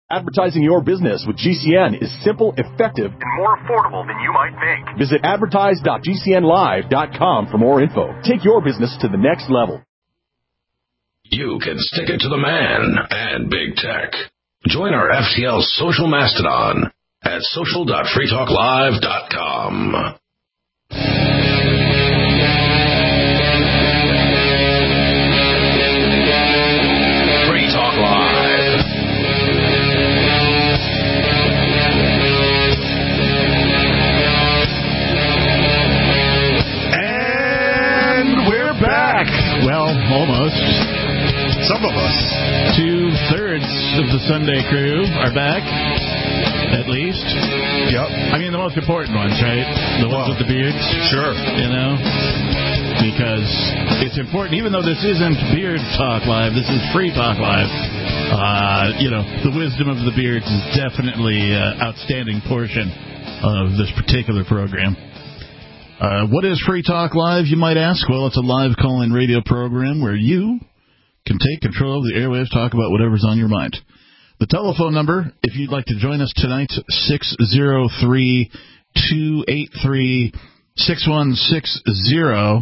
Advertising your business with GCN is simple, effective, and more affordable than you might think. Visit advertise.gcnlive.com for more info. Take your business to the next level. You can stick it to the man and big tech. Join our FTL social mastodon at social.freetalklive.com. Free Talk Live. And we're back. Well, almost. Some of us. 2/3 of the Sunday crew are back, at least. Yep. I mean, the most important ones, right? The ones with the beards. Sure. You know? Because it's important, even though this isn't Beard Talk Live, this is Free Talk Live. The wisdom of the beards is definitely an outstanding portion of this particular program. What is Free Talk Live, you might ask? Well, it's a live call-in radio program where you can take control of the airwaves, talk about whatever's on your mind. The telephone number, if you'd like to join us tonight, 603-283-6160.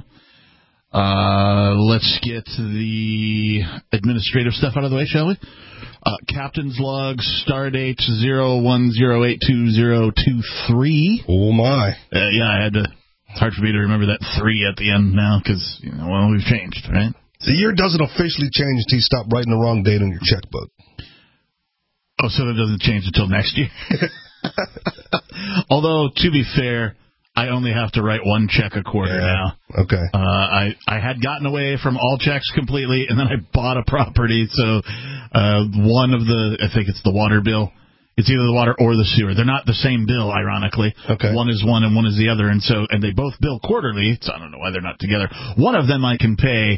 Let's get the administrative stuff out of the way, shall we? Captain's log, stardate 01082023. Oh, my. It's hard for me to remember that 3 at the end now because, we've changed, right? The year doesn't officially change until you stop writing the wrong date on your checkbook. Oh, so that doesn't change until next year? Although, to be fair, I only have to write one check a quarter now. Okay. I had gotten away from all checks completely, and then I bought a property, so one of the, I think it's the water bill, it's either the water or the sewer. They're not the same bill, ironically. Okay. One is one and one is the other, and they both bill quarterly, so I don't know why they're not together. One of them I can pay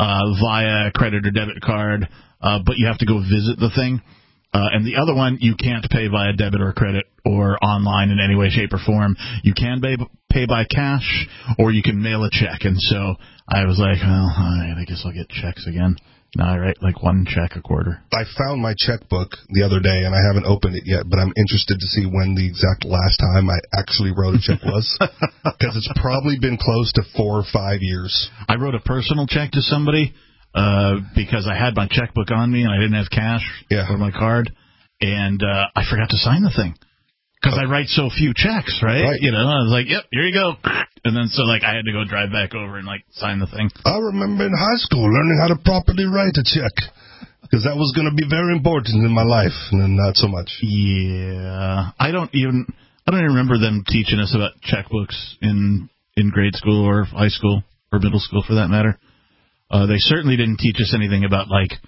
via credit or debit card, but you have to go visit the thing. And the other one, you can't pay via debit or credit or online in any way, shape, or form. You can pay by cash, or you can mail a check. And so I was like, well, all right, I guess I'll get checks again. Now I write like one check a quarter. I found my checkbook the other day, and I haven't opened it yet, but I'm interested to see when the exact last time I actually wrote a check was, because it's probably been close to 4 or 5 years. I wrote a personal check to somebody because I had my checkbook on me, and I didn't have cash or my card, and I forgot to sign the thing. Because I write so few checks, right? I was like, yep, here you go. And then I had to go drive back over and sign the thing. I remember in high school learning how to properly write a check, because that was going to be very important in my life, and then not so much. Yeah. I don't even remember them teaching us about checkbooks in grade school or high school or middle school for that matter. They certainly didn't teach us anything about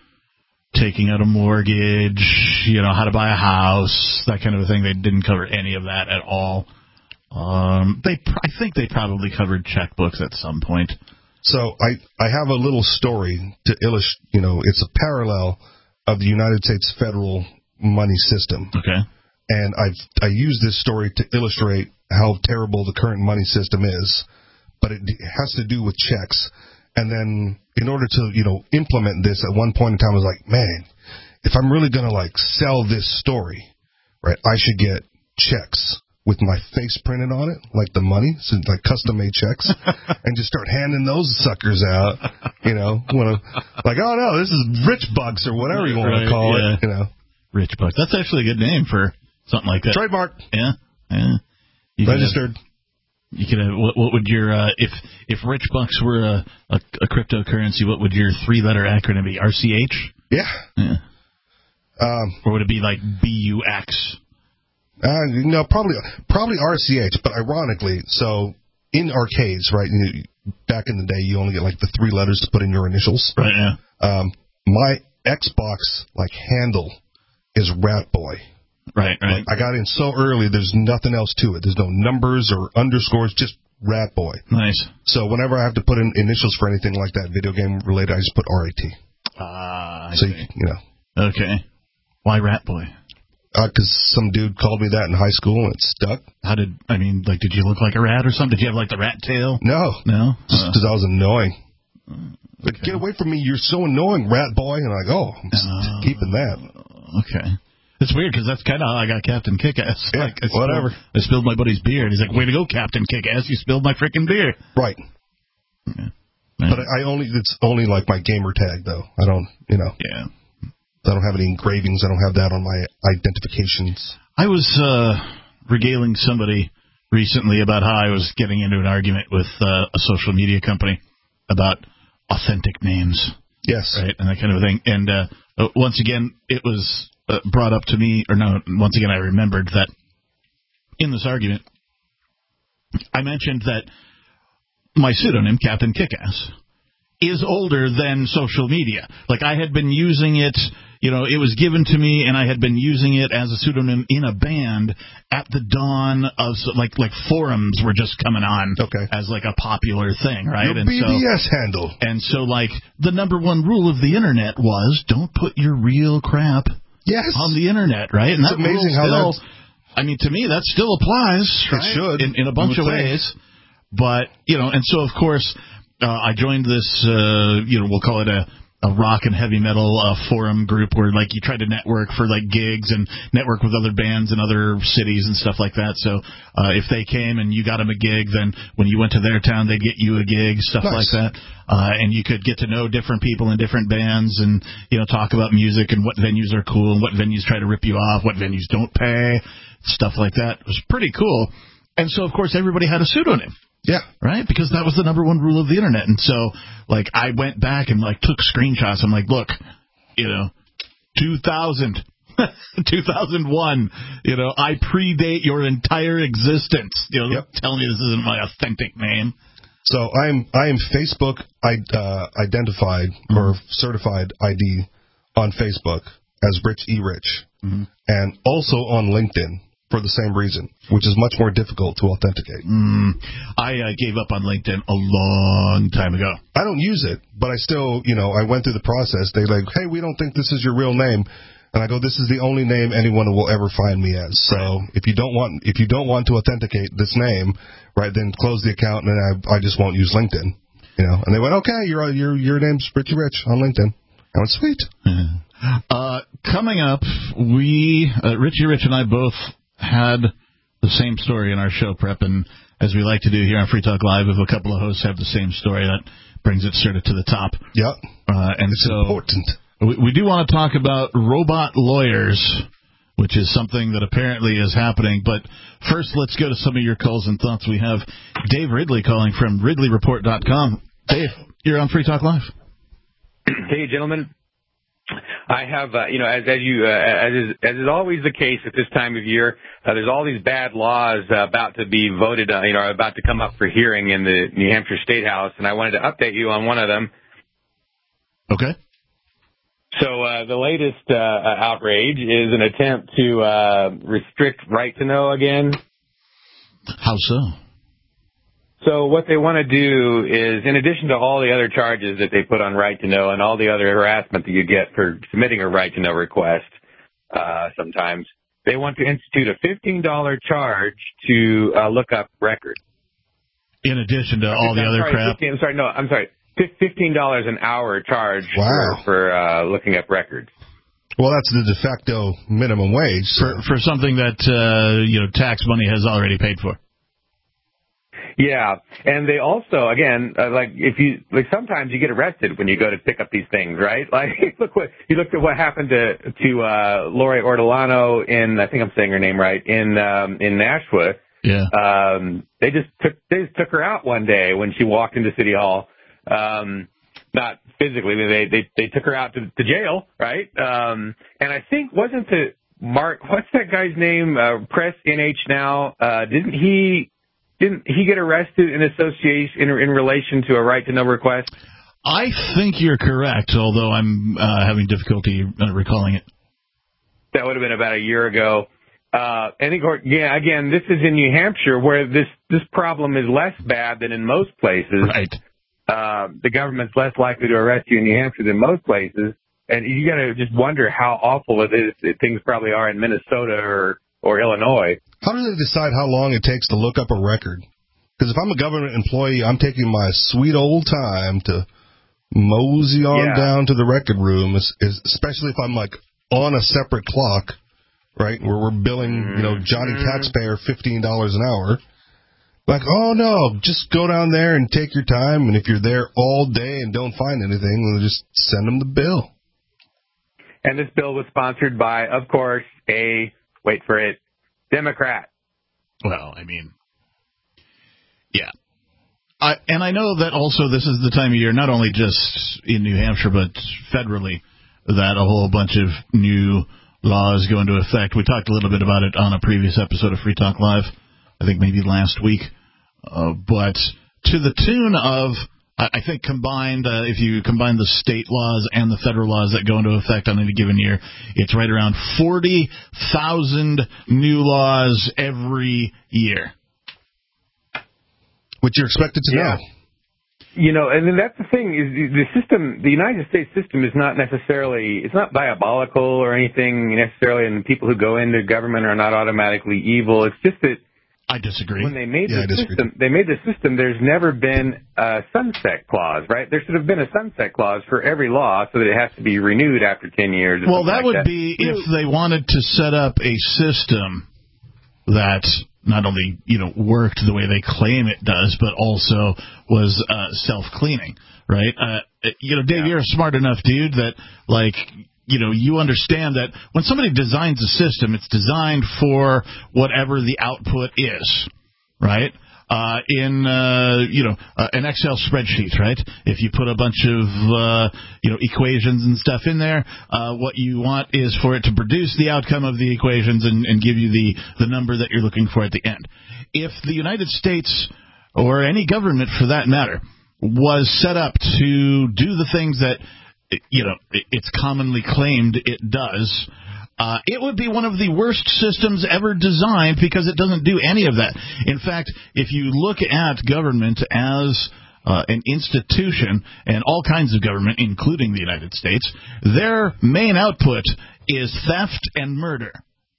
taking out a mortgage, how to buy a house, that kind of a thing. They didn't cover any of that at all. I think they probably covered checkbooks at some point. So I have a little story to illustrate, it's a parallel of the United States federal money system. Okay. And I use this story to illustrate how terrible the current money system is, but it has to do with checks. And then in order to, implement this, at one point in time, I was like, man, if I'm really going to, sell this story, right, I should get checks with my face printed on it, like the money, so custom-made checks, and just start handing those suckers out, oh, no, this is Rich Bucks or whatever you want to call it, Rich Bucks. That's actually a good name for something like that. Trademark. Yeah. Registered. You could have, what would your if Rich Bucks were a cryptocurrency, what would your 3-letter acronym be? RCH? Yeah. Or would it be like BUX? No, probably RCH. But ironically, so in arcades, right? Back in the day, you only get the 3 letters to put in your initials. Right. Yeah. My Xbox handle is Rat Boy. Right. I got in so early, there's nothing else to it. There's no numbers or underscores, just Rat Boy. Nice. So whenever I have to put in initials for anything like that, video game related, I just put RAT. I so see. Okay. Why Rat Boy? Because some dude called me that in high school and it stuck. Did you look like a rat or something? Did you have the rat tail? No. Just because I was annoying. Okay. Get away from me, you're so annoying, Rat Boy. And I'm like, I'm just keeping that. Okay. It's weird because that's kind of how I got Captain Kick-Ass. Yeah, like, whatever. I spilled my buddy's beer, and he's like, "Way to go, Captain Kick-Ass! You spilled my freaking beer." Right. Yeah. But it's only like my gamer tag though. I don't, Yeah. I don't have any engravings. I don't have that on my identifications. I was regaling somebody recently about how I was getting into an argument with a social media company about authentic names. Yes. Right, and that kind of thing. And once again, it was brought up to me, once again I remembered that in this argument, I mentioned that my pseudonym, Captain Kick-Ass, is older than social media. Like, I had been using it, it was given to me, and I had been using it as a pseudonym in a band at the dawn of, like forums were just coming on as, like, a popular thing, right? Your BBS handle. And so, like, the number one rule of the Internet was don't put your real crap on the Internet, right? And it's amazing how that's... I mean, to me, that still applies, right? It should. In a bunch of ways. But, and so, of course, I joined this, we'll call it a rock and heavy metal forum group where, like, you try to network for, like, gigs and network with other bands in other cities and stuff like that. So if they came and you got them a gig, then when you went to their town, they'd get you a gig, stuff like that. And you could get to know different people in different bands and, talk about music and what venues are cool and what venues try to rip you off, what venues don't pay, stuff like that. It was pretty cool. And so, of course, everybody had a pseudonym. Yeah. Right? Because that was the number one rule of the Internet. And so, like, I went back and, like, took screenshots. I'm like, look, 2000, 2001, I predate your entire existence. Tell me this isn't my authentic name. So I am Facebook identified or certified ID on Facebook as Rich E. Rich. Mm-hmm. And also on LinkedIn. For the same reason, which is much more difficult to authenticate. I gave up on LinkedIn a long time ago. I don't use it, but I still, I went through the process. They're like, hey, we don't think this is your real name. And I go, this is the only name anyone will ever find me as. So if you don't want to authenticate this name, right, then close the account and I just won't use LinkedIn. And they went, okay, your name's Richie Rich on LinkedIn. I went, sweet. Coming up, Richie Rich and I both had the same story in our show prep, and as we like to do here on Free Talk Live, if a couple of hosts have the same story, that brings it sort of to the top. Yep. And it's important. We do want to talk about robot lawyers, which is something that apparently is happening. But first, let's go to some of your calls and thoughts. We have Dave Ridley calling from RidleyReport.com. Dave, you're on Free Talk Live. Hey, gentlemen. I have, as is always the case at this time of year, there's all these bad laws about to be voted, about to come up for hearing in the New Hampshire State House, and I wanted to update you on one of them. Okay. So the latest outrage is an attempt to restrict right to know again. How so? So what they want to do is, in addition to all the other charges that they put on right to know and all the other harassment that you get for submitting a right to know request, sometimes they want to institute a $15 charge to look up records. In addition to all the other crap. I'm sorry. $15 an hour charge for looking up records. Well, that's the de facto minimum wage for something that tax money has already paid for. Yeah, and they also, again, sometimes you get arrested when you go to pick up these things, right? Like, you looked at what happened to Lori Ortolano in, I think I'm saying her name right, in Nashua. Yeah. They just took her out one day when she walked into City Hall. Not physically, they took her out to jail, right? And I think wasn't it Mark? What's that guy's name? Press NH now. Didn't he get arrested in association in relation to a right to know request? I think you're correct, although I'm having difficulty recalling it. That would have been about a year ago. And again, this is in New Hampshire, where this problem is less bad than in most places. Right. The government's less likely to arrest you in New Hampshire than most places, and you got to just wonder how awful it is. Things probably are in Minnesota or Illinois. How do they decide how long it takes to look up a record? Because if I'm a government employee, I'm taking my sweet old time to mosey on down to the record room, especially if I'm like on a separate clock right? Where we're billing, Johnny taxpayer $15 an hour. Like, oh no, just go down there and take your time, and if you're there all day and don't find anything, we'll just send them the bill. And this bill was sponsored by, of course, wait for it, Democrat. Well, I mean, yeah. And I know that also this is the time of year, not only just in New Hampshire, but federally, that a whole bunch of new laws go into effect. We talked a little bit about it on a previous episode of Free Talk Live, I think maybe last week. But to the tune of, I think combined, if you combine the state laws and the federal laws that go into effect on any given year, it's right around 40,000 new laws every year. Which you're expected to know. And then that's the thing, is the system, the United States system is not necessarily, it's not diabolical or anything necessarily, and the people who go into government are not automatically evil. It's just that I disagree. When they made the system, there's never been a sunset clause, right? There should have been a sunset clause for every law so that it has to be renewed after 10 years. Well, that would be if they wanted to set up a system that not only, worked the way they claim it does, but also was self-cleaning, right? Dave, you're a smart enough dude that, you understand that when somebody designs a system, it's designed for whatever the output is, right? In an Excel spreadsheet, right? If you put a bunch of, equations and stuff in there, what you want is for it to produce the outcome of the equations and give you the number that you're looking for at the end. If the United States, or any government for that matter, was set up to do the things that it's commonly claimed it does, it would be one of the worst systems ever designed because it doesn't do any of that. In fact, if you look at government as an institution, and all kinds of government, including the United States, their main output is theft and murder.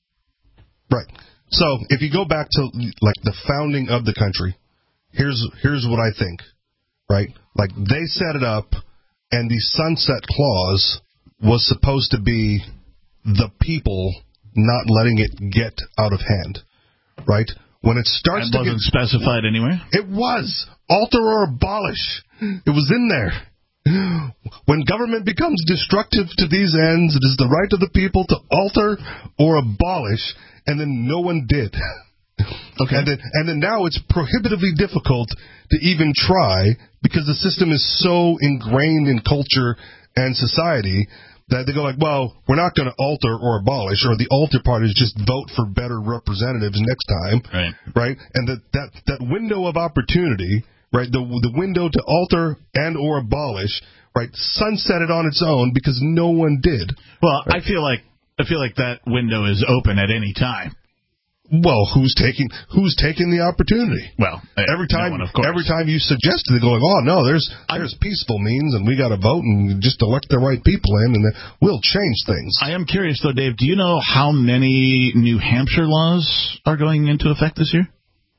Right. So if you go back to the founding of the country, here's what I think, right? They set it up. And the sunset clause was supposed to be the people not letting it get out of hand, right? When it starts to wasn't specified anywhere? It was. Alter or abolish. It was in there. When government becomes destructive to these ends, it is the right of the people to alter or abolish, and then no one did. Okay. And then now it's prohibitively difficult to even try because the system is so ingrained in culture and society that they go we're not going to alter or abolish, or the alter part is just vote for better representatives next time, right? And that window of opportunity, right, the window to alter and or abolish, right, sunset it on its own because no one did. Well, right? I feel like that window is open at any time. Well, who's taking the opportunity? Well, every time you suggest it, they're going, oh no, there's peaceful means, and we got to vote and just elect the right people in, and then we'll change things. I am curious though, Dave. Do you know how many New Hampshire laws are going into effect this year?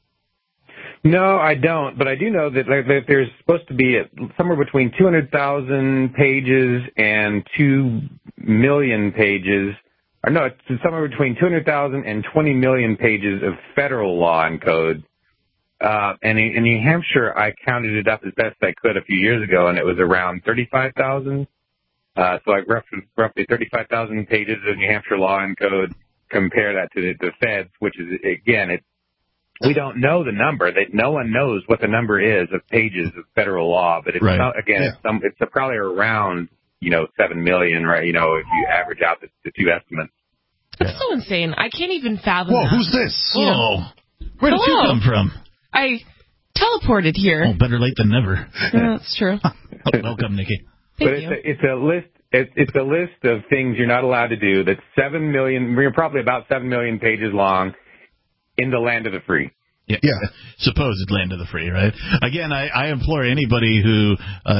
No, I don't, but I do know that there's supposed to be somewhere between 200,000 pages and 2 million pages. Or no, it's somewhere between 200,000 and 20 million pages of federal law and code. And in New Hampshire, I counted it up as best I could a few years ago, and it was around 35,000. So roughly 35,000 pages of New Hampshire law and code. Compare that to the feds, which is, again, we don't know the number. No one knows what the number is of pages of federal law, but it's it's probably around 7 million, right? If you average out the two estimates. That's so insane. I can't even fathom Whoa, that. Who's this? Whoa. Where did you come from? I teleported here. Oh, better late than never. Yeah, that's true. Welcome, Nikki. Thank you. It's a list. It's a list of things you're not allowed to do. That's 7 million. We're probably about 7 million pages long in the land of the free. Yeah. Supposed land of the free, right? Again, I implore anybody who,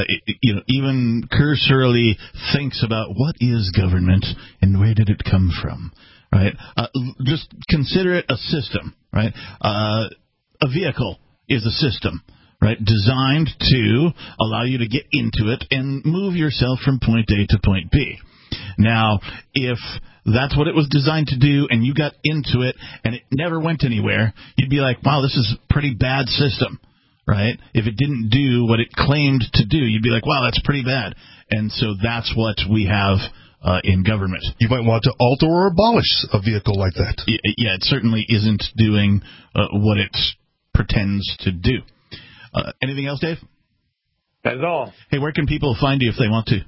even cursorily thinks about what is government and where did it come from, right? Just consider it a system, right? A vehicle is a system, right? Designed to allow you to get into it and move yourself from point A to point B. Now, if that's what it was designed to do and you got into it and it never went anywhere, you'd be like, wow, this is a pretty bad system, right? If it didn't do what it claimed to do, you'd be like, wow, that's pretty bad. And so that's what we have in government. You might want to alter or abolish a vehicle like that. Yeah, it certainly isn't doing what it pretends to do. Anything else, Dave? That's all. Hey, where can people find you if they want to?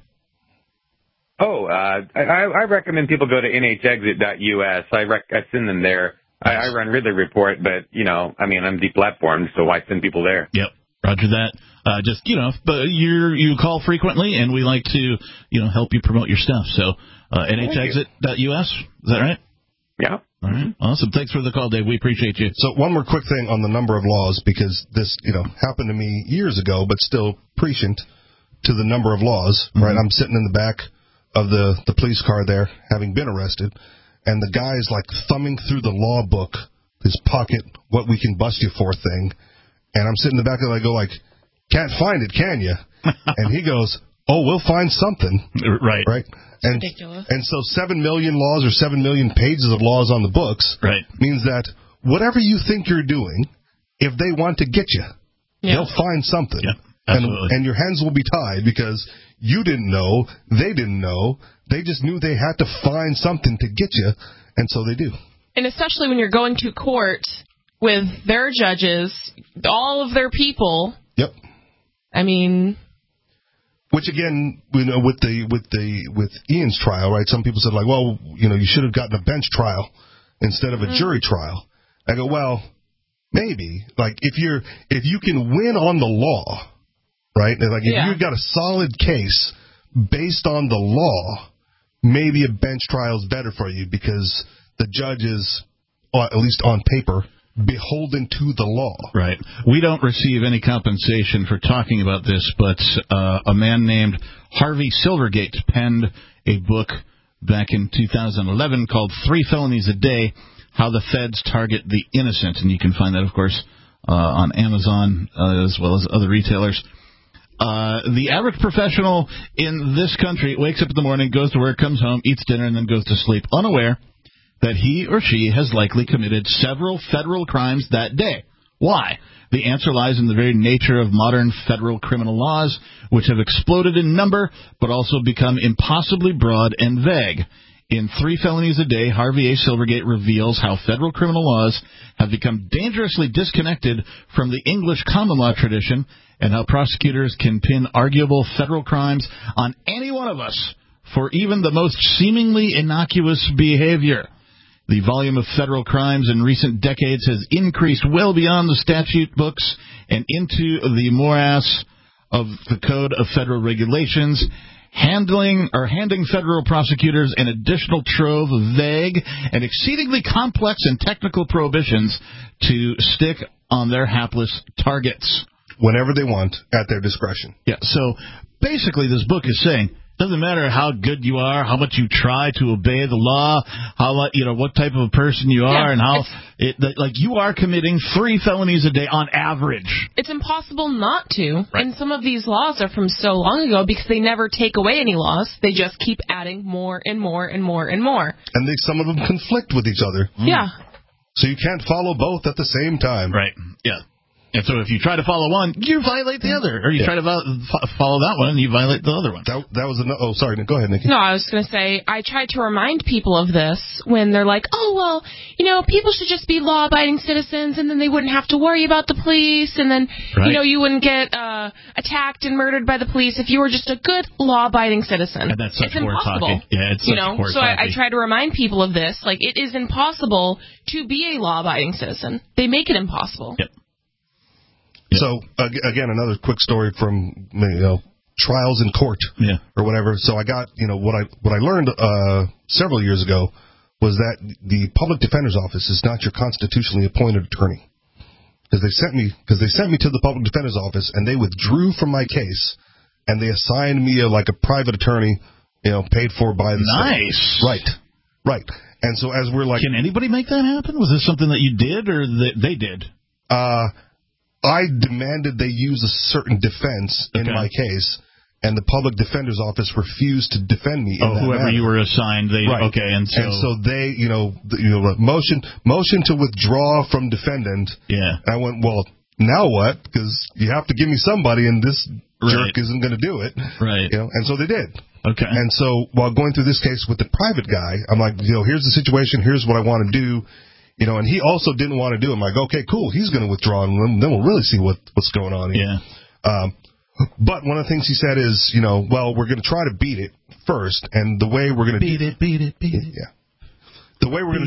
Oh, I recommend people go to nhexit.us. I send them there. I run Ridley Report, but, I'm deplatformed, so why send people there? Yep, roger that. But you call frequently, and we like to, help you promote your stuff. So, nhexit.us, is that right? Yeah. All right, awesome. Thanks for the call, Dave. We appreciate you. So one more quick thing on the number of laws, because this, happened to me years ago, but still prescient to the number of laws, right? I'm sitting in the back of the police car there, having been arrested, and the guy's like thumbing through the law book, his pocket, what we can bust you for thing, and I'm sitting in the back and I go like, can't find it, can you? And he goes, oh, we'll find something. Right. And, ridiculous. And so 7 million laws or 7 million pages of laws on the books means that whatever you think you're doing, if they want to get you, they'll find something. Yeah, absolutely. And your hands will be tied because you didn't know, they didn't know, they just knew they had to find something to get you, and so they do. And especially when you're going to court with their judges, all of their people. Yep. I mean, which again, with Ian's trial, right? Some people said like, well, you should have gotten a bench trial instead of a jury trial. I go, well, maybe. Like if you can win on the law, right? Like if you've got a solid case based on the law, maybe a bench trial is better for you because the judge is, at least on paper, beholden to the law. Right. We don't receive any compensation for talking about this, but a man named Harvey Silvergate penned a book back in 2011 called 3 Felonies a Day, How the Feds Target the Innocent. And you can find that, of course, on Amazon as well as other retailers. The average professional in this country wakes up in the morning, goes to work, comes home, eats dinner, and then goes to sleep, unaware that he or she has likely committed several federal crimes that day. Why? The answer lies in the very nature of modern federal criminal laws, which have exploded in number, but also become impossibly broad and vague. In 3 Felonies a Day, Harvey A. Silvergate reveals how federal criminal laws have become dangerously disconnected from the English common law tradition and how prosecutors can pin arguable federal crimes on any one of us for even the most seemingly innocuous behavior. The volume of federal crimes in recent decades has increased well beyond the statute books and into the morass of the Code of Federal Regulations, handing federal prosecutors an additional trove of vague and exceedingly complex and technical prohibitions to stick on their hapless targets. Whenever they want, at their discretion. Yeah, so basically this book is saying, doesn't matter how good you are, how much you try to obey the law, what type of a person you are, and how you are committing 3 felonies a day on average. It's impossible not to. Right. And some of these laws are from so long ago because they never take away any laws. They just keep adding more and more and more and more. And some of them conflict with each other. Yeah. So you can't follow both at the same time. Right. Yeah. And so if you try to follow one, you violate the other. Or you try to follow that one, and you violate the other one. That was oh, sorry. Go ahead, Nikki. No, I was going to say, I try to remind people of this when they're like, oh, well, people should just be law-abiding citizens, and then they wouldn't have to worry about the police, and then, you wouldn't get attacked and murdered by the police if you were just a good law-abiding citizen. And that's such it's impossible. Yeah, it's such So I try to remind people of this. Like, it is impossible to be a law-abiding citizen. They make it impossible. Yep. So, again, another quick story from, trials in court or whatever. So I got, what I learned several years ago was that the public defender's office is not your constitutionally appointed attorney. Because they sent me to the public defender's office, and they withdrew from my case, and they assigned me a private attorney, paid for by the state. Right. And so as we're like... Can anybody make that happen? Was this something that you did or that they did? I demanded they use a certain defense in my case, and the public defender's office refused to defend me. Whoever manner. you were assigned, okay, and so they, motion to withdraw from defendant. Yeah. And I went, well, now what? Because you have to give me somebody, and this jerk isn't going to do it. Right. And so they did. Okay. And so while going through this case with the private guy, I'm like, here's the situation. Here's what I want to do. And he also didn't want to do it. I'm like, okay, cool. He's going to withdraw, and then we'll really see what's going on here. Yeah. But one of the things he said is, well, we're going to try to beat it first, and the way we're going to beat it. Yeah. The way we're going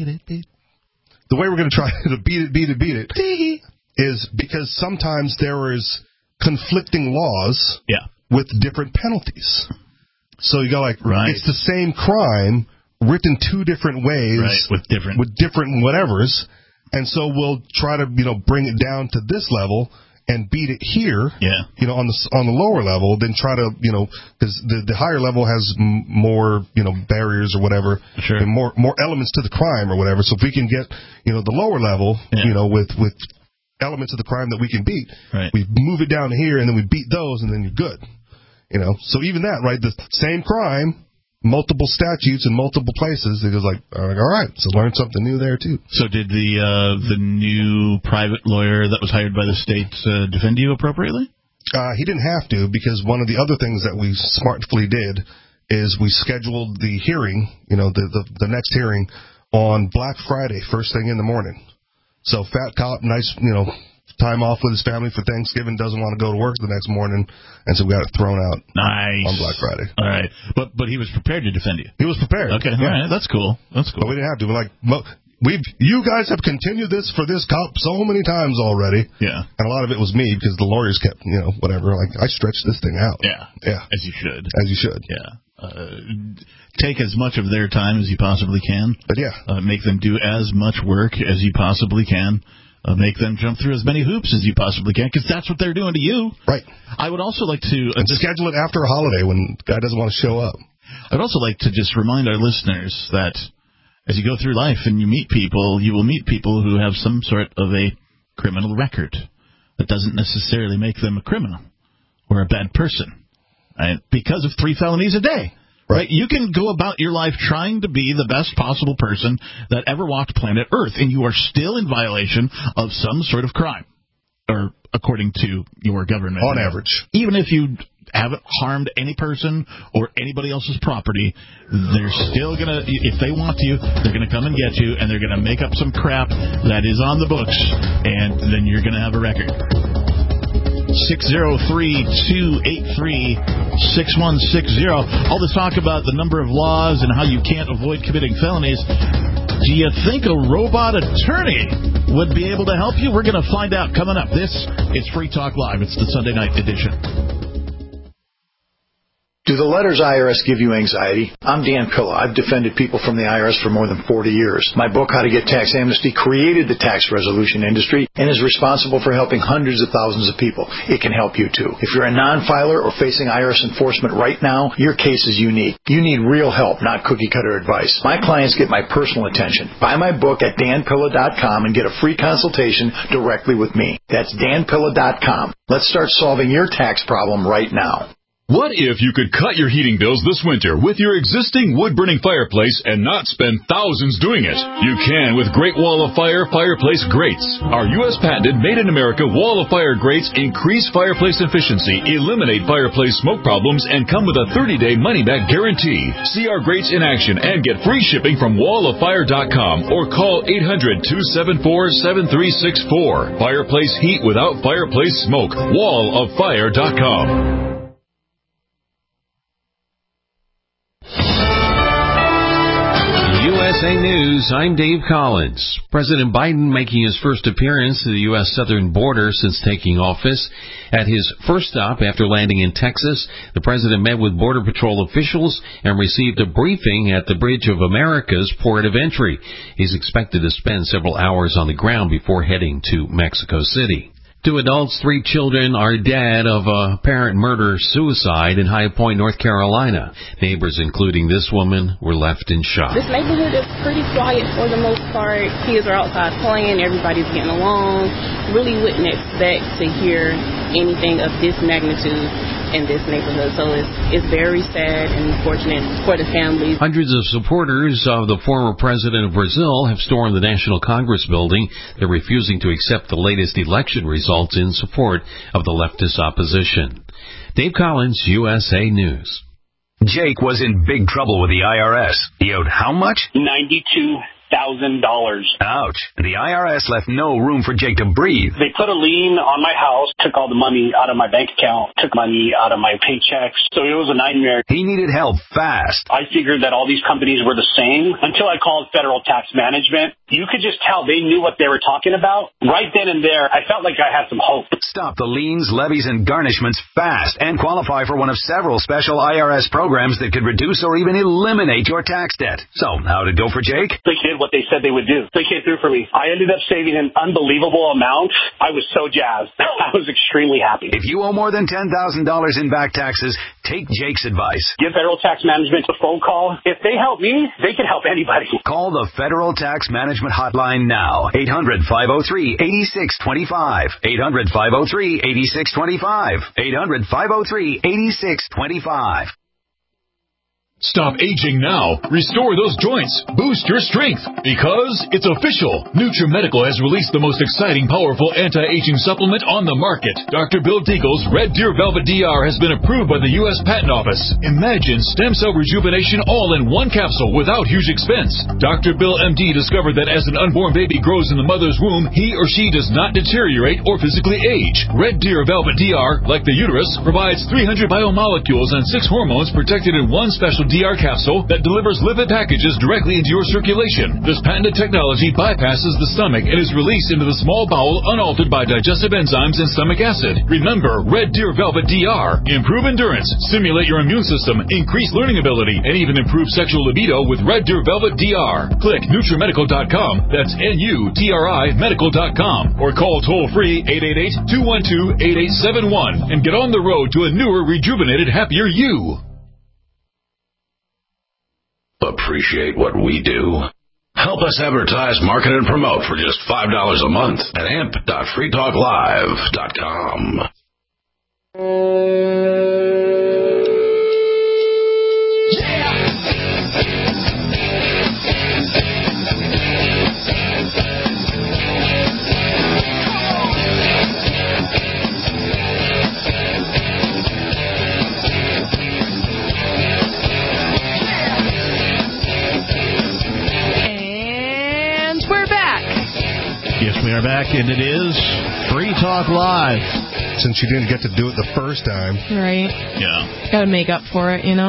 to try to beat it is because sometimes there is conflicting laws with different penalties. So you go like, it's the same crime written two different ways, with different whatevers, and so we'll try to bring it down to this level and beat it here, on the lower level, then try to, because the higher level has more, barriers or whatever, and more elements to the crime or whatever. So if we can get, the lower level, with elements of the crime that we can beat, we move it down to here, and then we beat those, and then you're good. So even that, the same crime, multiple statutes in multiple places. It was like, all right, so learn something new there too. So did the new private lawyer that was hired by the state defend you appropriately? He didn't have to, because one of the other things that we smartly did is we scheduled the hearing, the next hearing on Black Friday, first thing in the morning. So fat cop, nice, time off with his family for Thanksgiving, doesn't want to go to work the next morning, and so we got it thrown out on Black Friday. All right. But he was prepared to defend you. He was prepared. Okay, all right. That's cool. But we didn't have to. We're like, you guys have continued this for this cop so many times already. Yeah. And a lot of it was me, because the lawyers kept, whatever, like, I stretched this thing out. Yeah. Yeah. As you should. Yeah. Take as much of their time as you possibly can. But yeah. Make them do as much work as you possibly can. Make them jump through as many hoops as you possibly can, because that's what they're doing to you. Right. I would also like to... schedule it after a holiday when the guy doesn't want to show up. I'd also like to just remind our listeners that as you go through life and you meet people, you will meet people who have some sort of a criminal record. That doesn't necessarily make them a criminal or a bad person, right? Because of 3 felonies a day. Right. You can go about your life trying to be the best possible person that ever walked planet Earth, and you are still in violation of some sort of crime, or according to your government. On average. Even if you haven't harmed any person or anybody else's property, they're still going to, if they want to, they're going to come and get you, and they're going to make up some crap that is on the books, and then you're going to have a record. 603-283-6160. All this talk about the number of laws and how you can't avoid committing felonies. Do you think a robot attorney would be able to help you? We're going to find out coming up. This is Free Talk Live. It's the Sunday night edition. Do the letters IRS give you anxiety? I'm Dan Pilla. I've defended people from the IRS for more than 40 years. My book, How to Get Tax Amnesty, created the tax resolution industry and is responsible for helping hundreds of thousands of people. It can help you, too. If you're a non-filer or facing IRS enforcement right now, your case is unique. You need real help, not cookie-cutter advice. My clients get my personal attention. Buy my book at danpilla.com and get a free consultation directly with me. That's danpilla.com. Let's start solving your tax problem right now. What if you could cut your heating bills this winter with your existing wood-burning fireplace and not spend thousands doing it? You can with Great Wall of Fire fireplace grates. Our U.S. patented made-in-America Wall of Fire grates increase fireplace efficiency, eliminate fireplace smoke problems, and come with a 30-day money-back guarantee. See our grates in action and get free shipping from walloffire.com or call 800-274-7364. Fireplace heat without fireplace smoke. walloffire.com. USA News, I'm Dave Collins. President Biden making his first appearance to the U.S. southern border since taking office. At his first stop after landing in Texas, the president met with Border Patrol officials and received a briefing at the Bridge of America's port of entry. He's expected to spend several hours on the ground before heading to Mexico City. 2 adults, 3 children are dead of a apparent murder-suicide in High Point, North Carolina. Neighbors, including this woman, were left in shock. This neighborhood is pretty quiet for the most part. Kids are outside playing. Everybody's getting along. Really wouldn't expect to hear anything of this magnitude in this neighborhood. So it's very sad and unfortunate for the families. Hundreds of supporters of the former president of Brazil have stormed the National Congress building. They're refusing to accept the latest election results in support of the leftist opposition. Dave Collins, USA News. Jake was in big trouble with the IRS. He owed how much? $92,000. Ouch. The IRS left no room for Jake to breathe. They put a lien on my house, took all the money out of my bank account, took money out of my paychecks. So it was a nightmare. He needed help fast. I figured that all these companies were the same until I called Federal Tax Management. You could just tell they knew what they were talking about. Right then and there, I felt like I had some hope. Stop the liens, levies, and garnishments fast and qualify for one of several special IRS programs that could reduce or even eliminate your tax debt. So, how did it go for Jake? They did what they said they would do. They came through for me. I ended up saving an unbelievable amount. I was so jazzed. I was extremely happy. If you owe more than $10,000 in back taxes, take Jake's advice. Give Federal Tax Management a phone call. If they help me, they can help anybody. Call the Federal Tax Management hotline now. 800-503-8625. 800-503-8625. 800-503-8625. Stop aging now. Restore those joints. Boost your strength. Because it's official. NutriMedical has released the most exciting, powerful anti-aging supplement on the market. Dr. Bill Deagle's Red Deer Velvet DR has been approved by the U.S. Patent Office. Imagine stem cell rejuvenation all in one capsule without huge expense. Dr. Bill MD discovered that as an unborn baby grows in the mother's womb, he or she does not deteriorate or physically age. Red Deer Velvet DR, like the uterus, provides 300 biomolecules and 6 hormones protected in one special DR capsule that delivers lipid packages directly into your circulation. This patented technology bypasses the stomach and is released into the small bowel unaltered by digestive enzymes and stomach acid. Remember, Red Deer Velvet DR. Improve endurance, stimulate your immune system, increase learning ability, and even improve sexual libido with Red Deer Velvet DR. Click NutriMedical.com, that's NUTRI Medical.com, or call toll-free 888-212-8871 and get on the road to a newer, rejuvenated, happier you. Appreciate what we do? Help us advertise, market, and promote for just $5 a month at amp.freetalklive.com. Yes, we are back, and it is Free Talk Live. Since you didn't get to do it the first time. Right. Yeah. Gotta make up for it, you know?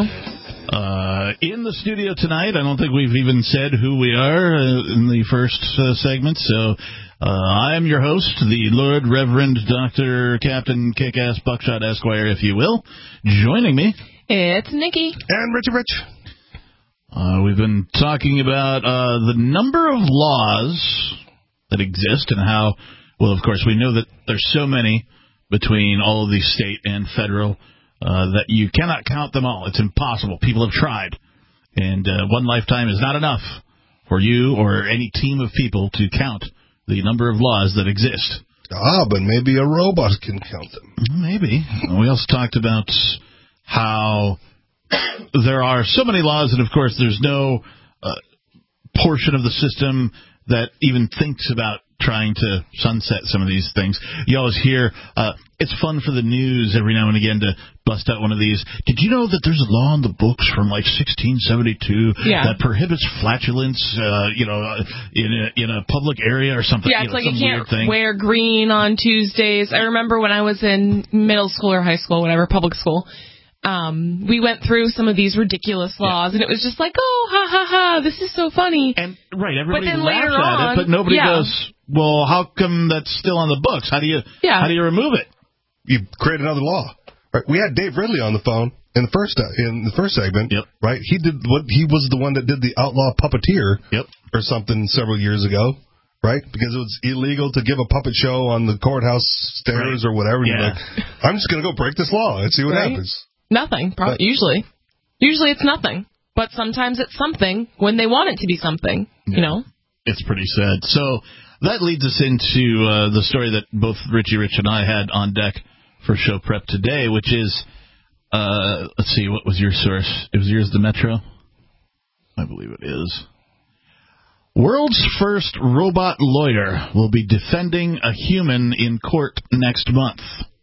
In the studio tonight, I don't think we've even said who we are in the first segment, so I am your host, the Lord Reverend Dr. Captain Kick-Ass Buckshot Esquire, if you will. Joining me, it's Nikki. And Richie Rich. We've been talking about the number of laws that exist and how, well, of course, we know that there's so many between all of these state and federal that you cannot count them all. It's impossible. People have tried. And one lifetime is not enough for you or any team of people to count the number of laws that exist. But maybe a robot can count them. Maybe. We also talked about how there are so many laws, and, of course, there's no portion of the system that even thinks about trying to sunset some of these things. You always hear, it's fun for the news every now and again to bust out one of these. Did you know that there's a law in the books from like 1672 that prohibits flatulence, in a public area or something? Yeah, it's like you can't wear green on Tuesdays. I remember when I was in middle school or high school, whatever, public school, we went through some of these ridiculous laws, and it was just like, oh, ha, ha, ha, this is so funny. And everybody laughs at it, but nobody goes, well, how come that's still on the books? How do you remove it? You create another law. Right? We had Dave Ridley on the phone in the first segment. Yep. Right? He was the one that did the outlaw puppeteer. Yep. Or something several years ago. Right? Because it was illegal to give a puppet show on the courthouse stairs or whatever. Yeah. You're like, I'm just going to go break this law and see what happens. Nothing, usually. Usually it's nothing. But sometimes it's something when they want it to be something, you know? It's pretty sad. So that leads us into the story that both Richie Rich and I had on deck for show prep today, which is Let's see, what was your source? It was yours, the Metro? I believe it is. World's first robot lawyer will be defending a human in court next month.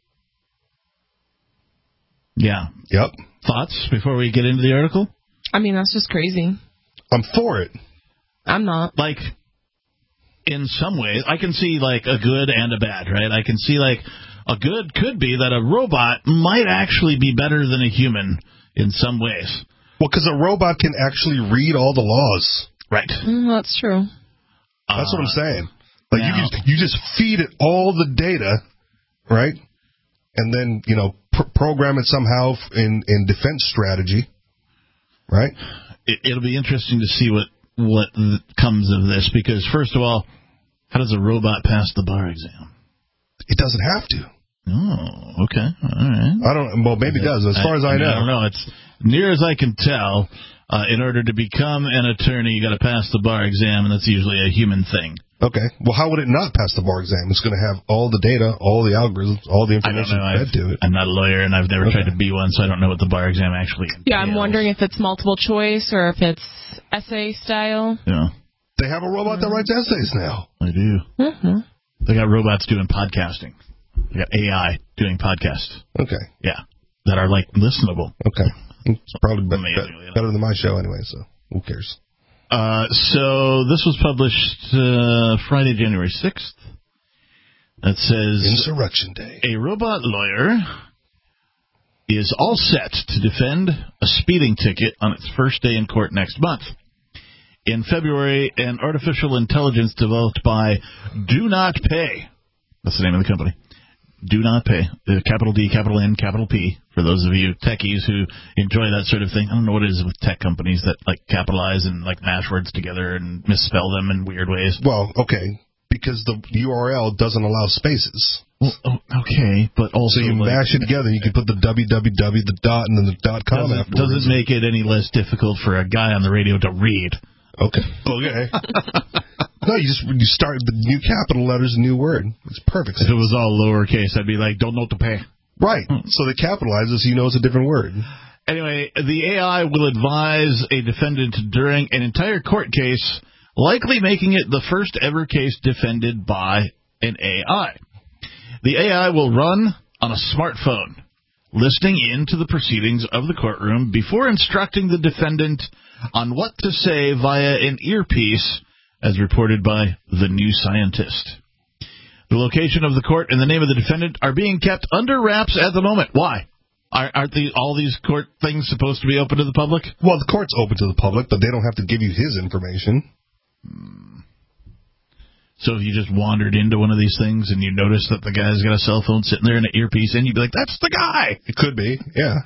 Yeah. Yep. Thoughts before we get into the article? I mean, that's just crazy. I'm for it. I'm not. Like, in some ways, I can see, like, a good and a bad, right? I can see, like, a good could be that a robot might actually be better than a human in some ways. Well, because a robot can actually read all the laws. Right. That's true. That's what I'm saying. Like, you just feed it all the data, right? And then, program it somehow in defense strategy, right? It'll be interesting to see what comes of this, because, first of all, how does a robot pass the bar exam? It doesn't have to. Oh, okay. All right. I don't. Well, maybe it does. As far as I know. I don't know. It's near as I can tell. In order to become an attorney, you got to pass the bar exam, and that's usually a human thing. Okay. Well, how would it not pass the bar exam? It's going to have all the data, all the algorithms, all the information fed to it. I'm not a lawyer, and I've never tried to be one, so I don't know what the bar exam actually entails. Yeah, I'm wondering if it's multiple choice or if it's essay style. Yeah. They have a robot that writes essays now. They do. Mm-hmm. They got robots doing podcasting. They got AI doing podcasts. Okay. Yeah. That are, like, listenable. Okay. It's probably better than my show anyway, so who cares? So this was published Friday, January 6th. That says... Insurrection Day. A robot lawyer is all set to defend a speeding ticket on its first day in court next month. In February, an artificial intelligence developed by Do Not Pay, that's the name of the company, Do Not Pay, capital D, capital N, capital P, for those of you techies who enjoy that sort of thing. I don't know what it is with tech companies that like capitalize and like mash words together and misspell them in weird ways. Well, okay, because the URL doesn't allow spaces. Well, okay, but also... So you mash it together, you can put the www, the dot, and then the .com afterwards. Doesn't make it any less difficult for a guy on the radio to read. Okay. No, you start the new capital letters, a new word. It's perfect. If it was all lowercase, I'd be like, don't know to pay. Right. So they capitalize it so you know it's a different word. Anyway, the AI will advise a defendant during an entire court case, likely making it the first ever case defended by an AI. The AI will run on a smartphone, listening in to the proceedings of the courtroom before instructing the defendant on what to say via an earpiece, as reported by The New Scientist. The location of the court and the name of the defendant are being kept under wraps at the moment. Why? Aren't all these court things supposed to be open to the public? Well, the court's open to the public, but they don't have to give you his information. So if you just wandered into one of these things and you noticed that the guy's got a cell phone sitting there and an earpiece in, you'd be like, that's the guy! It could be, yeah.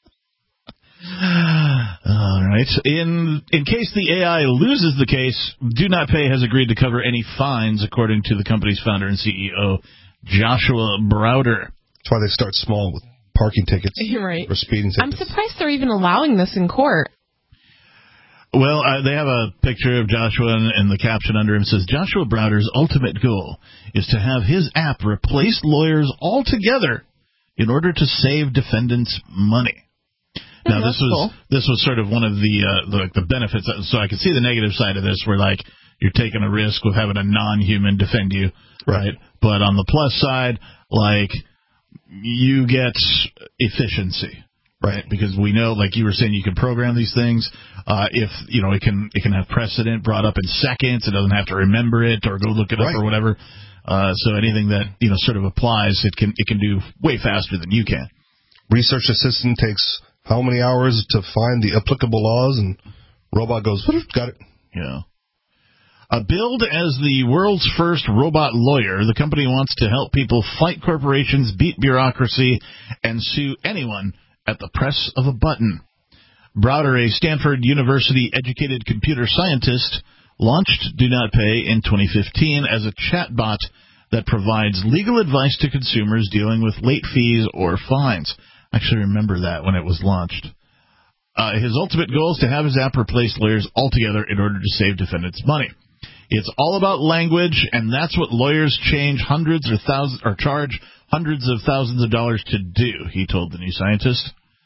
All right. In case the AI loses the case, Do Not Pay has agreed to cover any fines, according to the company's founder and CEO, Joshua Browder. That's why they start small with parking tickets. You're right. Or speeding tickets. I'm surprised they're even allowing this in court. Well, they have a picture of Joshua, and the caption under him says, Joshua Browder's ultimate goal is to have his app replace lawyers altogether in order to save defendants money. Now, this was sort of one of the benefits. So I can see the negative side of this, where like you're taking a risk with having a non-human defend you, right? But on the plus side, like you get efficiency, right? Because we know, like you were saying, you can program these things. If it can have precedent brought up in seconds. It doesn't have to remember it or go look it up or whatever. So anything that sort of applies, it can do way faster than you can. Research assistant takes how many hours to find the applicable laws, and robot goes, got it. Yeah. Billed as the world's first robot lawyer, the company wants to help people fight corporations, beat bureaucracy, and sue anyone at the press of a button. Browder, a Stanford University-educated computer scientist, launched Do Not Pay in 2015 as a chatbot that provides legal advice to consumers dealing with late fees or fines. I actually remember that when it was launched. His ultimate goal is to have his app replace lawyers altogether in order to save defendants money. It's all about language, and that's what lawyers charge hundreds of thousands of dollars to do, he told The New Scientist.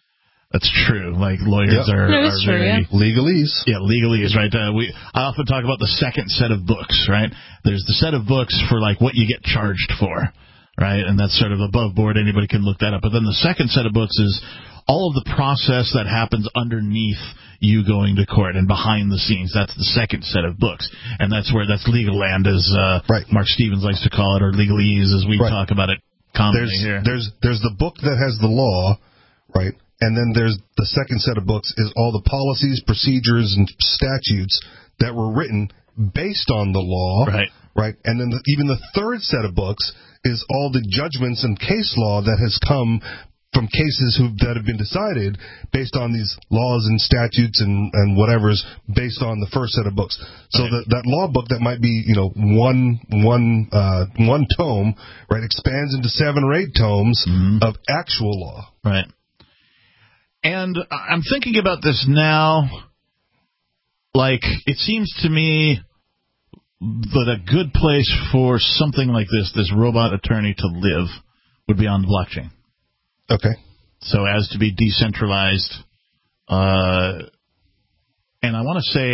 That's true. Like lawyers are very legalese. Yeah, legalese, right? I often talk about the second set of books, right? There's the set of books for like what you get charged for, right? And that's sort of above board. Anybody can look that up. But then the second set of books is all of the process that happens underneath you going to court and behind the scenes. That's the second set of books, and that's legal land, as Mark Stevens likes to call it, or legalese, as we talk about it commonly here. There's the book that has the law, right? And then there's the second set of books is all the policies, procedures, and statutes that were written based on the law, right? And then even the third set of books is all the judgments and case law that has come from cases that have been decided based on these laws and statutes and whatever's based on the first set of books. So that law book that might be one tome, right, expands into 7 or 8 tomes of actual law, right. And I'm thinking about this now, like, it seems to me that a good place for something like this robot attorney to live would be on the blockchain. Okay. So as to be decentralized, and I want to say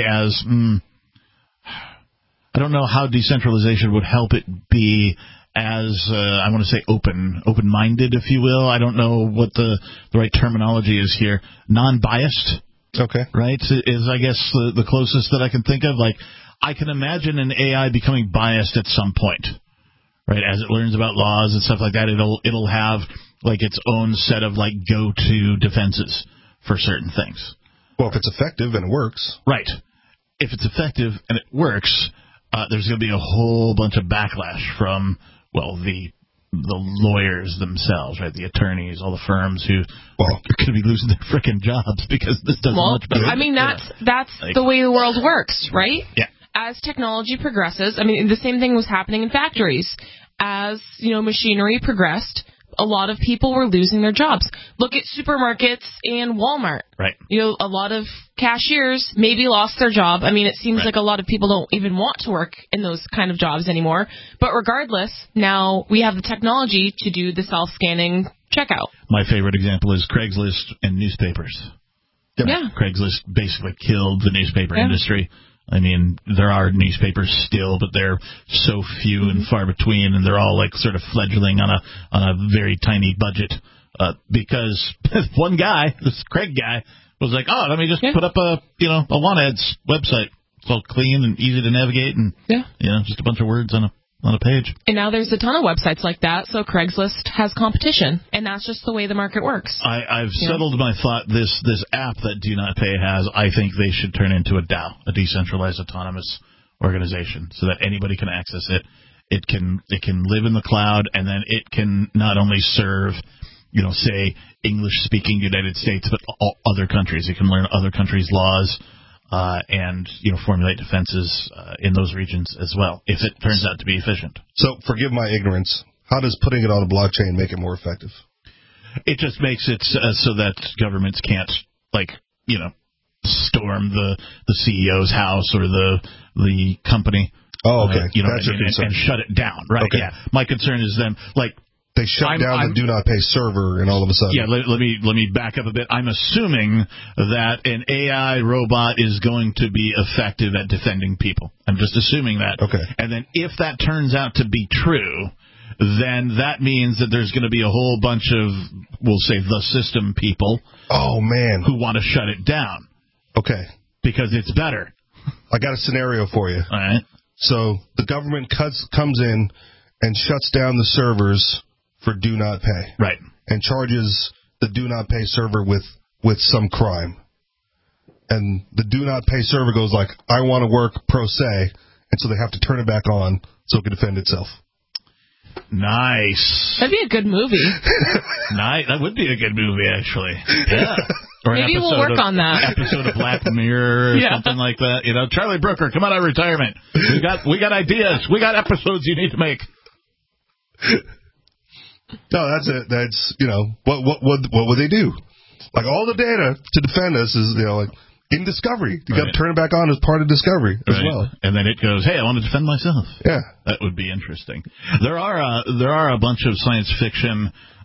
I don't know how decentralization would help it be as I want to say open-minded, if you will. I don't know what the right terminology is here. Non-biased, right, is I guess the closest that I can think of. Like, I can imagine an AI becoming biased at some point, right? As it learns about laws and stuff like that, it'll have like its own set of like go-to defenses for certain things. Well, if it's effective and it works, right? If it's effective and it works, there's going to be a whole bunch of backlash from the lawyers themselves, right? The attorneys, all the firms who are going to be losing their frickin' jobs because this doesn't much better. I mean, that's like, the way the world works, right? Yeah. As technology progresses, I mean, the same thing was happening in factories. As, machinery progressed, a lot of people were losing their jobs. Look at supermarkets and Walmart. Right. A lot of cashiers maybe lost their job. I mean, it seems like a lot of people don't even want to work in those kind of jobs anymore. But regardless, now we have the technology to do the self-scanning checkout. My favorite example is Craigslist and newspapers. Yeah. Craigslist basically killed the newspaper industry. I mean, there are newspapers still, but they're so few and far between, and they're all like sort of fledgling on a very tiny budget. Because one guy, this Craig guy, was like, "Oh, let me just put up a want ads website. It's all clean and easy to navigate, and just a bunch of words on a page." And now there's a ton of websites like that, so Craigslist has competition, and that's just the way the market works. I've settled my thought. This app that Do Not Pay has, I think they should turn into a DAO, a decentralized autonomous organization, so that anybody can access it. It can live in the cloud, and then it can not only serve, say English-speaking United States, but all other countries. It can learn other countries' laws. And formulate defenses in those regions as well, if it turns out to be efficient. So, forgive my ignorance. How does putting it on a blockchain make it more effective? It just makes it so that governments can't, storm the CEO's house or the company. Oh, okay. That's your concern. And shut it down, right? Okay. Yeah. My concern is them, they shut down the Do Not Pay server, and all of a sudden. Yeah, let me back up a bit. I'm assuming that an AI robot is going to be effective at defending people. I'm just assuming that. Okay. And then if that turns out to be true, then that means that there's going to be a whole bunch of, we'll say, the system people. Oh, man. Who want to shut it down. Okay. Because it's better. I got a scenario for you. All right. So the government comes in and shuts down the servers for Do Not Pay. Right. And charges the Do Not Pay server with some crime. And the Do Not Pay server goes like, I want to work pro se, and so they have to turn it back on so it can defend itself. Nice. That'd be a good movie. Nice. That would be a good movie, actually. Yeah. Or maybe we'll work on that. Episode of Black Mirror or something like that. Charlie Brooker, come out of retirement. We got ideas. We got episodes you need to make. No, that's it. That's, what would they do? Like, all the data to defend us is, in Discovery. You got to turn it back on as part of Discovery as well. And then it goes, hey, I want to defend myself. Yeah. That would be interesting. There are a bunch of science fiction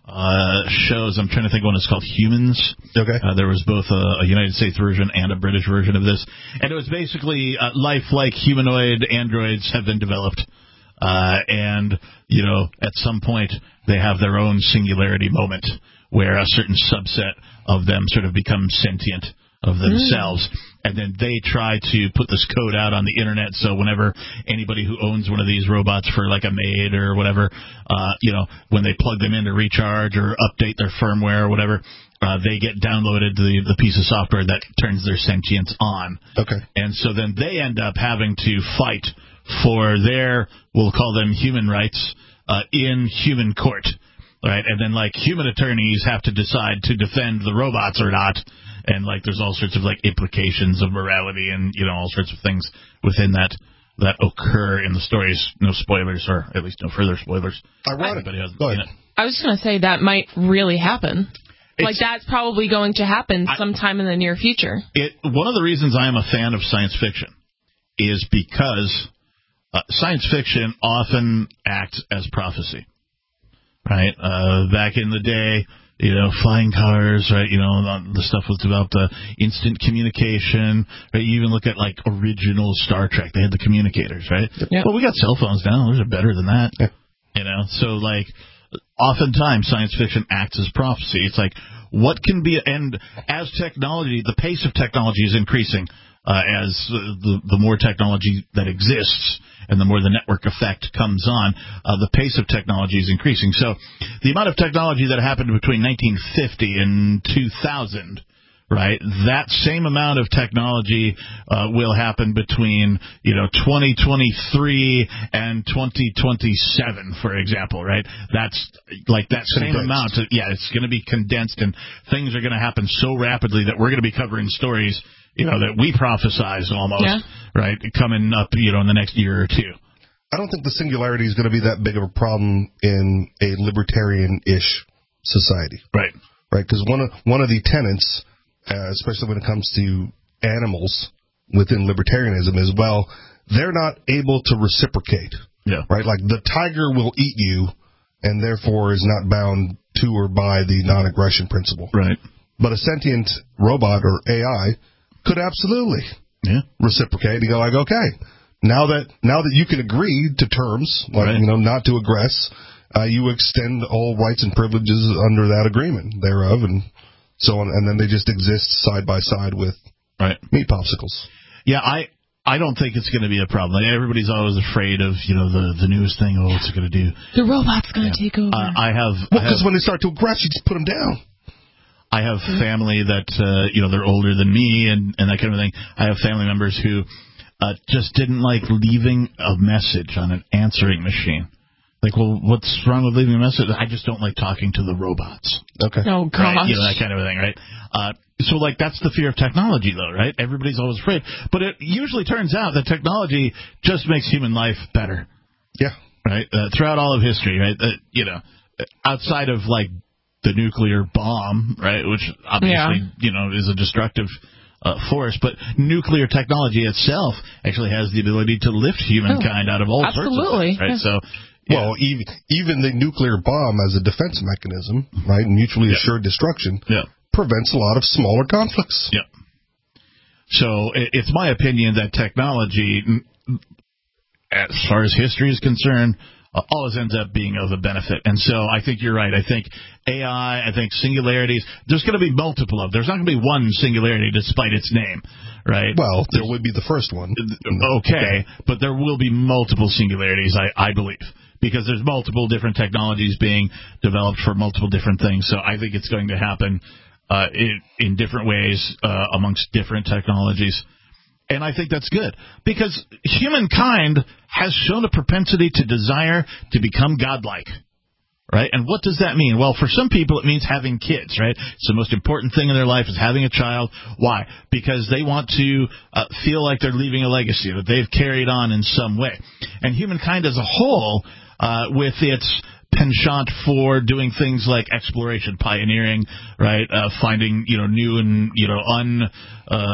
shows. I'm trying to think of one. It's called Humans. Okay. There was both a United States version and a British version of this. And it was basically life-like humanoid androids have been developed. And, at some point they have their own singularity moment where a certain subset of them sort of become sentient of themselves. And then they try to put this code out on the internet, so whenever anybody who owns one of these robots for like a maid or whatever, when they plug them in to recharge or update their firmware or whatever, they get downloaded the piece of software that turns their sentience on. Okay. And so then they end up having to fight for their, we'll call them human rights, in human court. Right? And then, human attorneys have to decide to defend the robots or not. And, there's all sorts of, implications of morality and, all sorts of things within that occur in the stories. No spoilers, or at least no further spoilers. Ironic. Go ahead. I was just going to say that might really happen. That's probably going to happen sometime in the near future. One of the reasons I am a fan of science fiction is because science fiction often acts as prophecy. Right, back in the day, flying cars, right, the stuff was about instant communication, right, you even look at, original Star Trek, they had the communicators, right? Yeah. Well, we got cell phones now, those are better than that, so, oftentimes science fiction acts as prophecy. It's what can be, and as technology, the pace of technology is increasing, as the more technology that exists and the more the network effect comes on, the pace of technology is increasing. So the amount of technology that happened between 1950 and 2000, right, that same amount of technology will happen between, 2023 and 2027, for example, right? That's that same amount. It's going to be condensed, and things are going to happen so rapidly that we're going to be covering stories that we prophesize almost, right, coming up, in the next year or two. I don't think the singularity is going to be that big of a problem in a libertarian-ish society. Right. Right, because one of the tenets, especially when it comes to animals within libertarianism, is, they're not able to reciprocate. Yeah. Right, the tiger will eat you and therefore is not bound to or by the non-aggression principle. Right. But a sentient robot or AI could absolutely reciprocate and go okay, now that you can agree to terms, not to aggress, you extend all rights and privileges under that agreement thereof, and so on, and then they just exist side by side with meat popsicles. Yeah, I don't think it's going to be a problem. Everybody's always afraid of, the newest thing. Oh, what's it going to do? The robot's going to take over. Because when they start to aggress, you just put them down. I have family that, they're older than me and that kind of thing. I have family members who just didn't like leaving a message on an answering machine. Well, what's wrong with leaving a message? I just don't like talking to the robots. Okay. Oh, gosh. Right? That kind of thing, right? So, that's the fear of technology, though, right? Everybody's always afraid. But it usually turns out that technology just makes human life better. Yeah. Right? Throughout all of history, right? Outside of, the nuclear bomb, right, which obviously, is a destructive force, but nuclear technology itself actually has the ability to lift humankind out of all sorts of things, right? So, even the nuclear bomb as a defense mechanism, right, mutually assured destruction, prevents a lot of smaller conflicts. Yeah. So it's my opinion that technology, as far as history is concerned, always ends up being of a benefit. And so I think you're right. I think AI, I think singularities, there's going to be multiple of them. There's not going to be one singularity despite its name, right? Well, there would be the first one. Okay, but there will be multiple singularities, I believe, because there's multiple different technologies being developed for multiple different things. So I think it's going to happen in different ways amongst different technologies. And I think that's good, because humankind has shown a propensity to desire to become godlike, right? And what does that mean? Well, for some people, it means having kids, right? It's the most important thing in their life is having a child. Why? Because they want to feel like they're leaving a legacy, that they've carried on in some way. And humankind as a whole, with its penchant for doing things like exploration, pioneering, right? Finding, new and,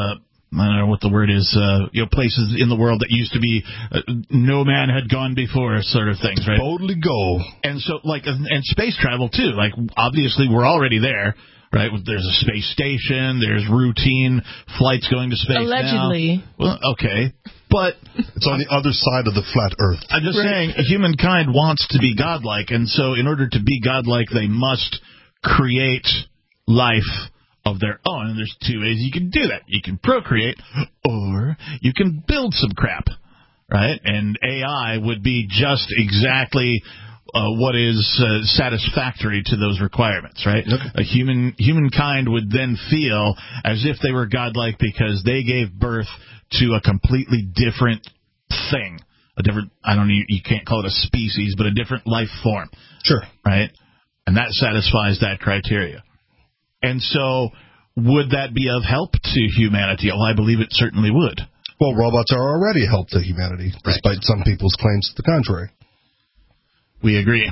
I don't know what the word is, places in the world that used to be no man had gone before sort of things, right? Totally go. And so, and space travel, too. Like, obviously, we're already there, right? There's a space station. There's routine flights going to space Allegedly. now. Well, okay. But it's on the other side of the flat Earth. I'm just saying, humankind wants to be godlike, and so in order to be godlike, they must create life of their own. And there's two ways you can do that. You can procreate, or you can build some crap, right? And AI would be just exactly what is satisfactory to those requirements, right? Okay. Humankind would then feel as if they were godlike because they gave birth to a completely different thing, a different, you can't call it a species, but a different life form. Sure. Right? And that satisfies that criteria. And so, would that be of help to humanity? Well, I believe it certainly would. Well, robots are already a help to humanity, despite some people's claims to the contrary. We agree.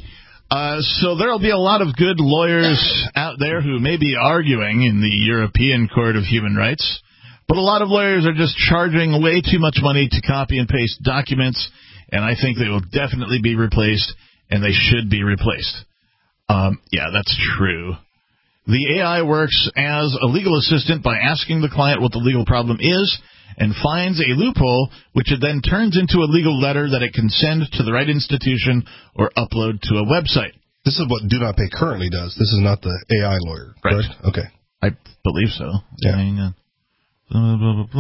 So there will be a lot of good lawyers out there who may be arguing in the European Court of Human Rights, but a lot of lawyers are just charging way too much money to copy and paste documents, and I think they will definitely be replaced, and they should be replaced. Yeah, that's true. The AI works as a legal assistant by asking the client what the legal problem is and finds a loophole, which it then turns into a legal letter that it can send to the right institution or upload to a website. This is what Do Not Pay currently does. This is not the AI lawyer, right? Okay. I believe so. Yeah. Blah, blah, blah,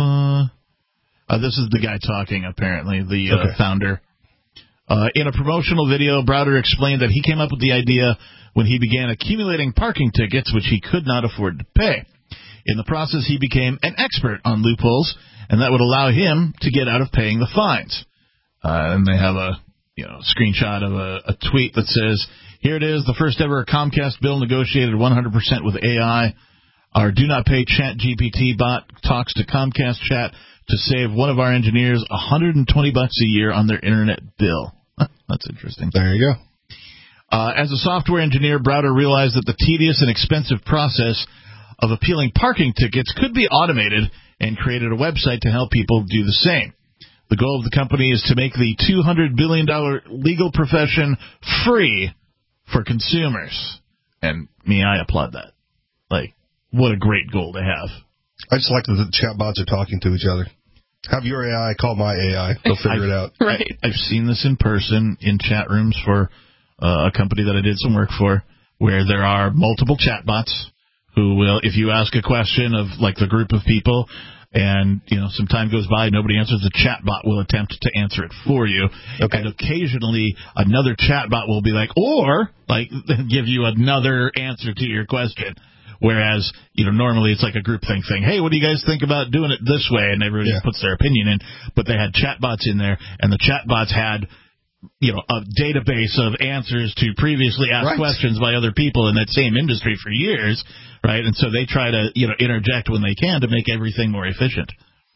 blah. This is the guy talking, apparently, the founder. In a promotional video, Browder explained that he came up with the idea when he began accumulating parking tickets, which he could not afford to pay. In the process, he became an expert on loopholes, and that would allow him to get out of paying the fines. And they have a screenshot of a tweet that says, "Here it is, the first ever Comcast bill negotiated 100% with AI. Our Do Not Pay ChatGPT bot talks to Comcast Chat to save one of our engineers $120 a year on their internet bill." That's interesting. There you go. As a software engineer, Browder realized that the tedious and expensive process of appealing parking tickets could be automated and created a website to help people do the same. The goal of the company is to make the $200 billion legal profession free for consumers. And I applaud that. Like, what a great goal to have. I just like that the chatbots are talking to each other. Have your AI call my AI. They'll figure it out. Right. I've seen this in person in chat rooms for a company that I did some work for, where there are multiple chatbots who will, if you ask a question of like the group of people, and some time goes by, nobody answers, the chatbot will attempt to answer it for you. Okay. And occasionally another chatbot will be like, or give you another answer to your question. Whereas, normally it's like a groupthink thing. Hey, what do you guys think about doing it this way? And everybody puts their opinion in. But they had chatbots in there, and the chatbots had, a database of answers to previously asked questions by other people in that same industry for years, right? And so they try to, interject when they can to make everything more efficient.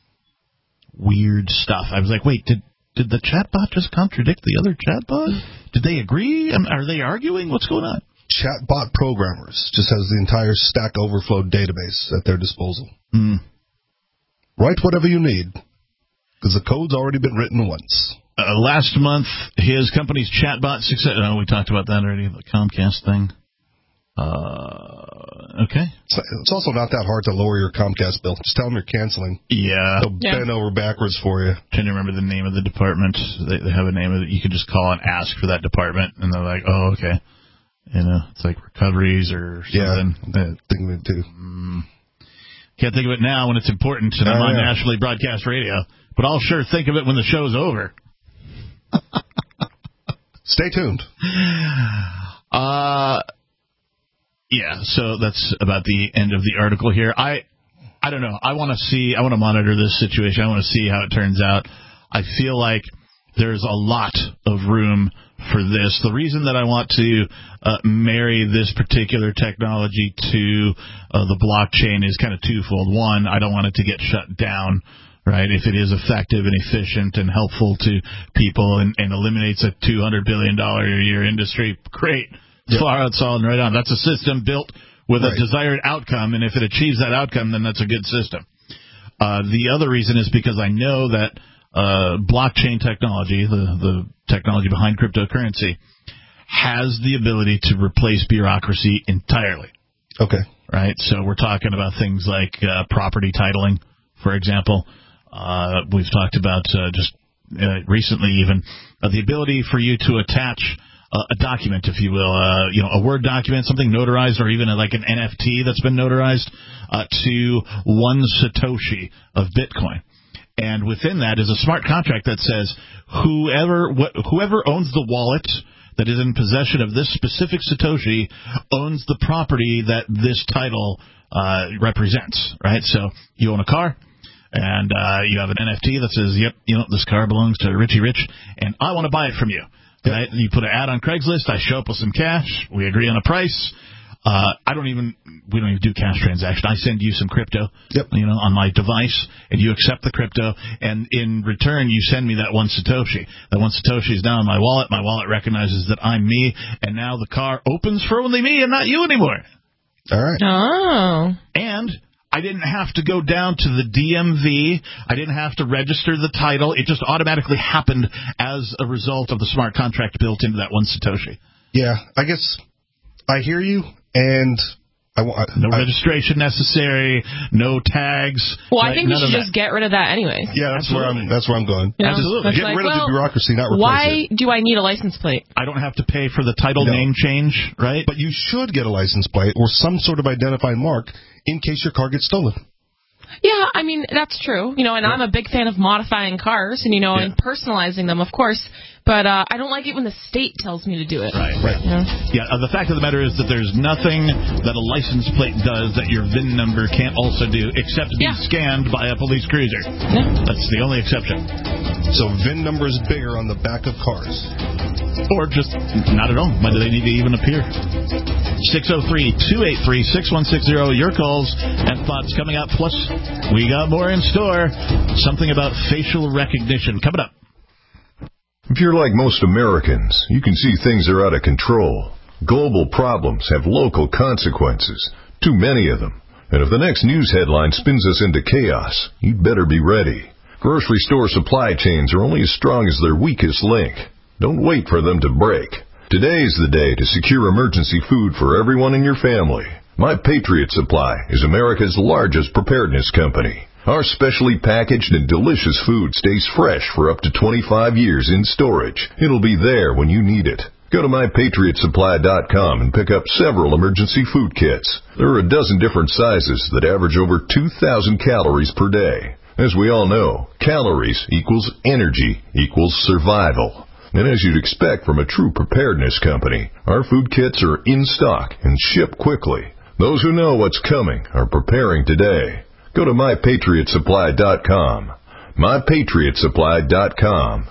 Weird stuff. I was like, wait, did the chatbot just contradict the other chatbot? Did they agree? Are they arguing? What's going on? Chatbot programmers just has the entire Stack Overflow database at their disposal. Write whatever you need, because the code's already been written once. Last month, his company's chatbot success. Oh, we talked about that already, the Comcast thing. Okay. It's also not that hard to lower your Comcast bill. Just tell them you're canceling. Yeah. They'll bend over backwards for you. Trying to remember the name of the department. They have a name of it. You could just call and ask for that department, and they're like, oh, okay. It's like recoveries or something. Yeah, think of it too. Can't think of it now when it's important and I'm on nationally broadcast radio, but I'll sure think of it when the show's over. Stay tuned. Yeah, so that's about the end of the article here. I don't know. I want to monitor this situation. I want to see how it turns out. I feel like there's a lot of room for this. The reason that I want to marry this particular technology to the blockchain is kind of twofold. One, I don't want it to get shut down, right? If it is effective and efficient and helpful to people and eliminates a $200 billion a year industry, great. Far outside and right on. That's a system built with a desired outcome, and if it achieves that outcome, then that's a good system. The other reason is because I know that blockchain technology, the technology behind cryptocurrency, has the ability to replace bureaucracy entirely. Okay. Right? So we're talking about things like property titling, for example. We've talked about just recently even the ability for you to attach a document, if you will, a Word document, something notarized, or even like an NFT that's been notarized to 1 Satoshi of Bitcoin. And within that is a smart contract that says whoever owns the wallet that is in possession of this specific Satoshi owns the property that this title represents, right? So you own a car, and you have an NFT that says, yep, this car belongs to Richie Rich, and I want to buy it from you. Right? And you put an ad on Craigslist, I show up with some cash, we agree on a price. We don't even do cash transaction. I send you some crypto, on my device, and you accept the crypto, and in return you send me that 1 Satoshi. That 1 Satoshi is now in my wallet. My wallet recognizes that I'm me, and now the car opens for only me and not you anymore. All right. Oh. And I didn't have to go down to the DMV. I didn't have to register the title. It just automatically happened as a result of the smart contract built into that 1 Satoshi. Yeah, I guess I hear you, and no registration necessary, no tags. Well, I think we should just get rid of that anyway. Yeah, that's where I'm going. Yeah. Absolutely. Get rid of the bureaucracy, not replace it. Why do I need a license plate? I don't have to pay for the title name change, right? But you should get a license plate or some sort of identifying mark in case your car gets stolen. Yeah, I mean, that's true. And I'm a big fan of modifying cars and, and personalizing them, of course. But I don't like it when the state tells me to do it. Right. Yeah, the fact of the matter is that there's nothing that a license plate does that your VIN number can't also do except be scanned by a police cruiser. Yeah. That's the only exception. So VIN number is bigger on the back of cars. Or just not at all. Why do they need to even appear? 603-283-6160. Your calls and thoughts coming up. Plus, we got more in store. Something about facial recognition coming up. If you're like most Americans, you can see things are out of control. Global problems have local consequences, too many of them. And if the next news headline spins us into chaos, you'd better be ready. Grocery store supply chains are only as strong as their weakest link. Don't wait for them to break. Today's the day to secure emergency food for everyone in your family. My Patriot Supply is America's largest preparedness company. Our specially packaged and delicious food stays fresh for up to 25 years in storage. It'll be there when you need it. Go to MyPatriotSupply.com and pick up several emergency food kits. There are a dozen different sizes that average over 2,000 calories per day. As we all know, calories equals energy equals survival. And as you'd expect from a true preparedness company, our food kits are in stock and ship quickly. Those who know what's coming are preparing today. Go to MyPatriotSupply.com. MyPatriotSupply.com.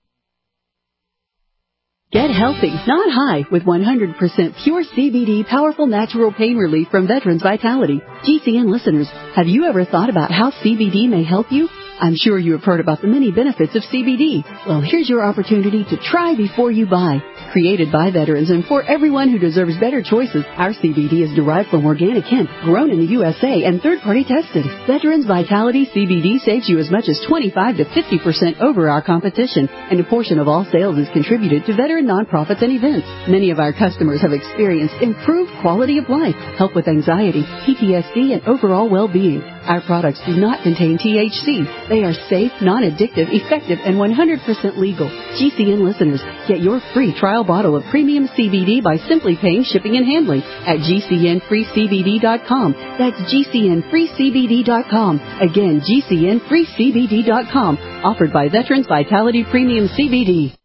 Get healthy, not high, with 100% pure CBD powerful natural pain relief from Veterans Vitality. GCN listeners, have you ever thought about how CBD may help you? I'm sure you have heard about the many benefits of CBD. Well, here's your opportunity to try before you buy. Created by veterans and for everyone who deserves better choices, our CBD is derived from organic hemp, grown in the USA, and third-party tested. Veterans Vitality CBD saves you as much as 25 to 50% over our competition, and a portion of all sales is contributed to veteran nonprofits and events. Many of our customers have experienced improved quality of life, help with anxiety, PTSD, and overall well-being. Our products do not contain THC. They are safe, non-addictive, effective, and 100% legal. GCN listeners, get your free trial bottle of premium CBD by simply paying shipping and handling at GCNFreeCBD.com. That's GCNFreeCBD.com. Again, GCNFreeCBD.com. Offered by Veterans Vitality Premium CBD.